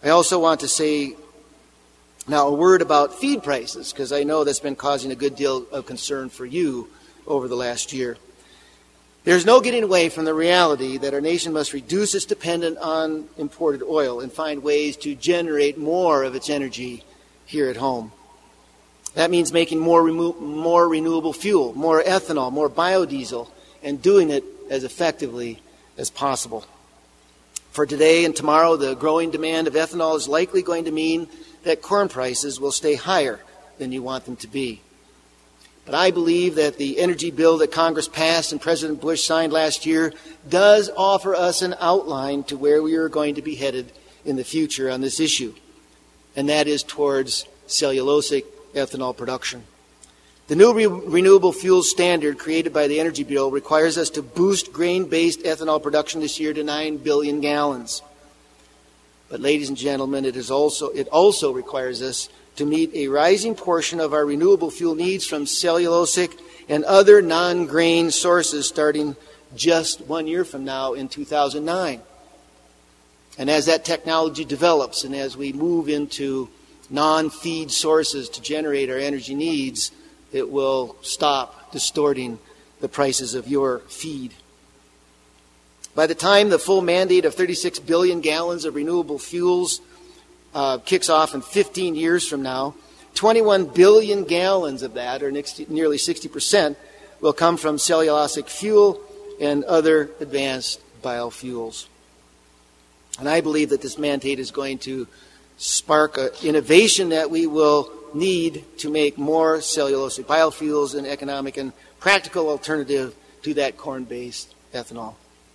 I also want to say now a word about feed prices, because I know that's been causing a good deal of concern for you over the last year. There's no getting away from the reality that our nation must reduce its dependence on imported oil and find ways to generate more of its energy here at home. That means making more renewable fuel, more ethanol, more biodiesel, and doing it as effectively as possible. For today and tomorrow, the growing demand of ethanol is likely going to mean that corn prices will stay higher than you want them to be. But I believe that the energy bill that Congress passed and President Bush signed last year does offer us an outline to where we are going to be headed in the future on this issue, and that is towards cellulosic ethanol production. The new renewable fuels standard created by the Energy Bill requires us to boost grain-based ethanol production this year to 9 billion gallons. But ladies and gentlemen, it also requires us to meet a rising portion of our renewable fuel needs from cellulosic and other non-grain sources starting just 1 year from now in 2009. And as that technology develops and as we move into non-feed sources to generate our energy needs, it will stop distorting the prices of your feed. By the time the full mandate of 36 billion gallons of renewable fuels kicks off in 15 years from now, 21 billion gallons of that, or nearly 60%, will come from cellulosic fuel and other advanced biofuels. And I believe that this mandate is going to spark an innovation that we will need to make more cellulosic biofuels an economic and practical alternative to that corn-based ethanol.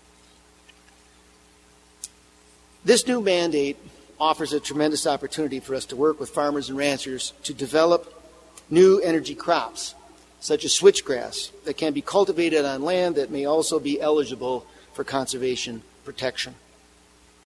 This new mandate offers a tremendous opportunity for us to work with farmers and ranchers to develop new energy crops, such as switchgrass, that can be cultivated on land that may also be eligible for conservation protection.